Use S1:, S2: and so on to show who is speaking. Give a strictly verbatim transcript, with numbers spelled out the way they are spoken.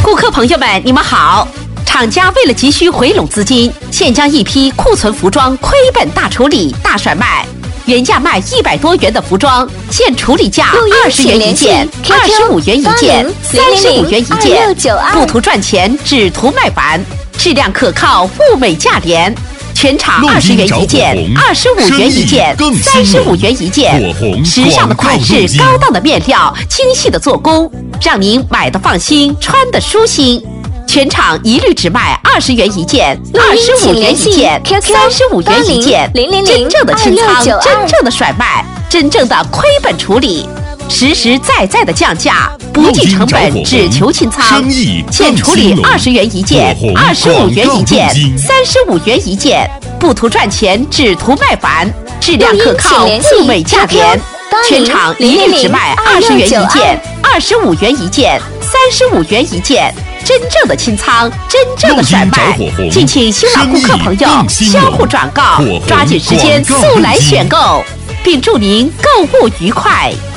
S1: 顾客朋友们，你们好！厂家为了急需回笼资金，现将一批库存服装亏本大处理、大甩卖。原价卖一百多元的服装，现处理价二十元一件、二十五元一件、三十五元一件，不图赚钱，只图卖完，质量可靠，物美价廉。全场二十元一件，二十五元一件，三十五元一件。时尚的款式，高档的面料，精细的做工，让您买的放心，穿的舒心。全场一律只卖二十元一件，二十五元一件，三十五元一件。真正的清仓，真正的甩卖，真正的亏本处理，实实在在的降价，不计成本，只求清仓。现处理二十元一件，二十五元一件，三十五元一件，不图赚钱，只图卖完，质量可靠，物美价廉。全场一律只卖二十元一件，二十五元一件，三十五元一件。真正的清仓，真正的甩卖，敬请新老顾客朋友相互转告，抓紧时间速来选购，并祝您购物愉快。